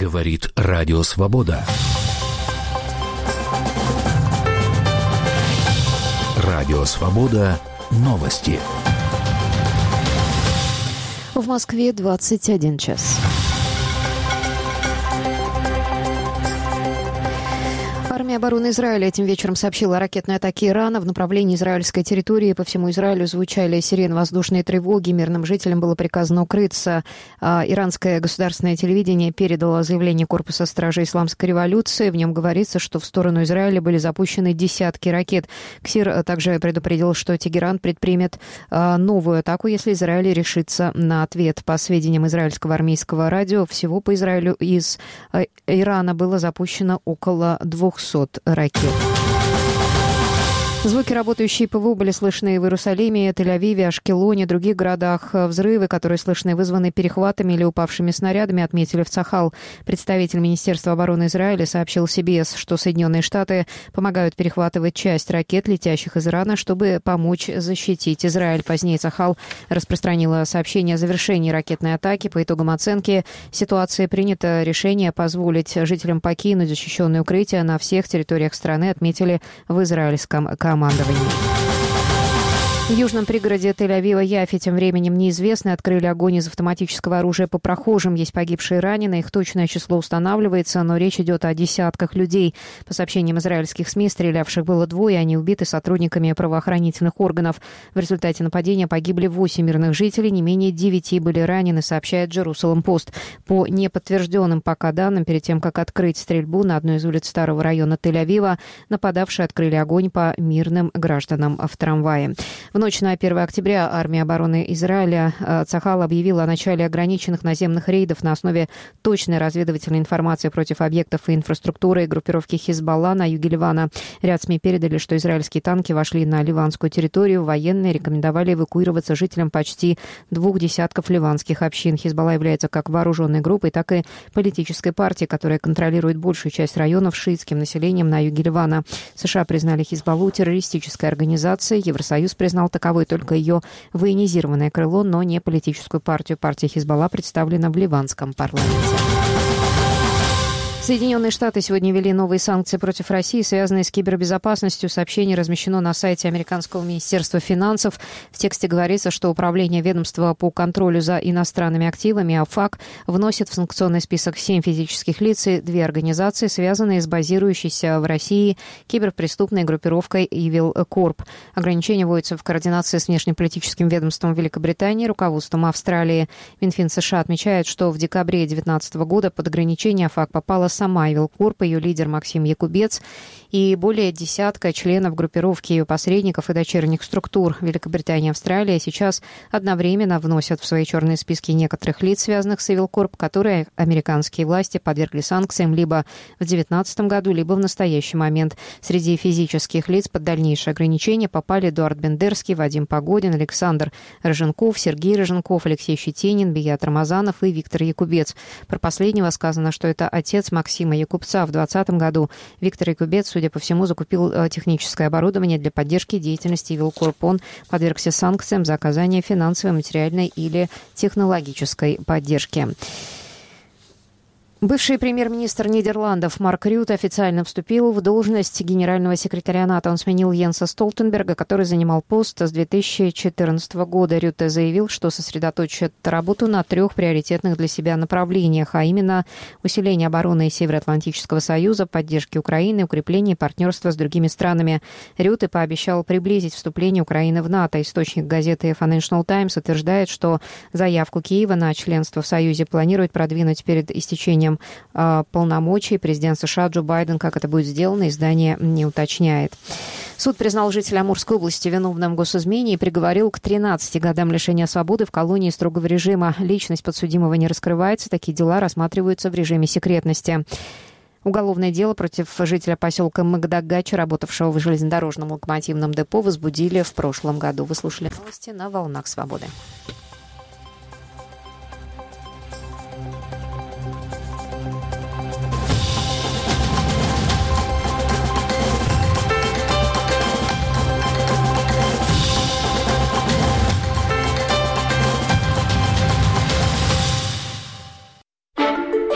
Говорит Радио Свобода. Радио Свобода. Новости. В Москве 21 час. Армия обороны Израиля этим вечером сообщила о ракетной атаке Ирана в направлении израильской территории. По всему Израилю звучали сирены воздушной тревоги. Мирным жителям было приказано укрыться. Иранское государственное телевидение передало заявление Корпуса стражей исламской революции. В нем говорится, что в сторону Израиля были запущены десятки ракет. КСИР также предупредил, что Тегеран предпримет новую атаку, если Израиль решится на ответ. По сведениям израильского армейского радио, всего по Израилю из Ирана было запущено около 200 ракет. Звуки работающей ПВО были слышны в Иерусалиме, Тель-Авиве, Ашкелоне, других городах. Взрывы, которые слышны, вызваны перехватами или упавшими снарядами, отметили в Цахал. Представитель Министерства обороны Израиля сообщил CBS, что Соединенные Штаты помогают перехватывать часть ракет, летящих из Ирана, чтобы помочь защитить Израиль. Позднее Цахал распространила сообщение о завершении ракетной атаки. По итогам оценки ситуации принято решение позволить жителям покинуть защищенные укрытия на всех территориях страны, отметили в израильском командовании. В южном пригороде Тель-Авива Яфи тем временем неизвестные открыли огонь из автоматического оружия по прохожим. Есть погибшие и раненые. Их точное число устанавливается, но речь идет о десятках людей. По сообщениям израильских СМИ, стрелявших было двое, они убиты сотрудниками правоохранительных органов. В результате нападения погибли 8 мирных жителей, не менее 9 были ранены, сообщает Jerusalem Post. По неподтвержденным пока данным, перед тем, как открыть стрельбу на одной из улиц старого района Тель-Авива, нападавшие открыли огонь по мирным гражданам в трамвае. В ночь на 1 октября армия обороны Израиля Цахал объявила о начале ограниченных наземных рейдов на основе точной разведывательной информации против объектов и инфраструктуры группировки Хизбалла на юге Ливана. Ряд СМИ передали, что израильские танки вошли на ливанскую территорию. Военные рекомендовали эвакуироваться жителям почти 2 десятков ливанских общин. Хизбалла является как вооруженной группой, так и политической партией, которая контролирует большую часть районов с шиитским населением на юге Ливана. США признали Хизбаллу террористической организацией. Евросоюз признал таковой только ее военизированное крыло, но не политическую партию. Партия Хизбалла представлена в ливанском парламенте. Соединенные Штаты сегодня ввели новые санкции против России, связанные с кибербезопасностью. Сообщение размещено на сайте американского министерства финансов. В тексте говорится, что Управление ведомства по контролю за иностранными активами ОФАК вносит в санкционный список 7 физических лиц и 2 организации, связанные с базирующейся в России киберпреступной группировкой Evil Corp. Ограничения вводятся в координации с внешнеполитическим ведомством Великобритании и руководством Австралии. Минфин США отмечает, что в декабре 2019 года под ограничение ОФАК попала сама Evil Corp, ее лидер Максим Якубец и более десятка членов группировки ее посредников и дочерних структур. Великобритания и Австралия сейчас одновременно вносят в свои черные списки некоторых лиц, связанных с Evil Corp, которые американские власти подвергли санкциям либо в 2019 году, либо в настоящий момент. Среди физических лиц под дальнейшие ограничения попали Эдуард Бендерский, Вадим Погодин, Александр Роженков, Сергей Роженков, Алексей Щетинин, Бият Рамазанов и Виктор Якубец. Про последнего сказано, что это отец Максима Якубца. В 2020 году Виктор Якубец, судя по всему, закупил техническое оборудование для поддержки деятельности Evil Corp. Он подвергся санкциям за оказание финансовой, материальной или технологической поддержки. Бывший премьер-министр Нидерландов Марк Рютте официально вступил в должность генерального секретаря НАТО. Он сменил Йенса Столтенберга, который занимал пост с 2014 года. Рютте заявил, что сосредоточит работу на 3 приоритетных для себя направлениях, а именно усиление обороны Североатлантического союза, поддержки Украины, укрепление партнерства с другими странами. Рютте пообещал приблизить вступление Украины в НАТО. Источник газеты Financial Times утверждает, что заявку Киева на членство в Союзе планирует продвинуть перед истечением полномочий. Президент США Джо Байден, как это будет сделано, издание не уточняет. Суд признал жителя Амурской области виновным в госизмене и приговорил к 13 годам лишения свободы в колонии строгого режима. Личность подсудимого не раскрывается. Такие дела рассматриваются в режиме секретности. Уголовное дело против жителя поселка Магдагача, работавшего в железнодорожном локомотивном депо, возбудили в прошлом году. Вы слушали новости на «Волнах Свободы».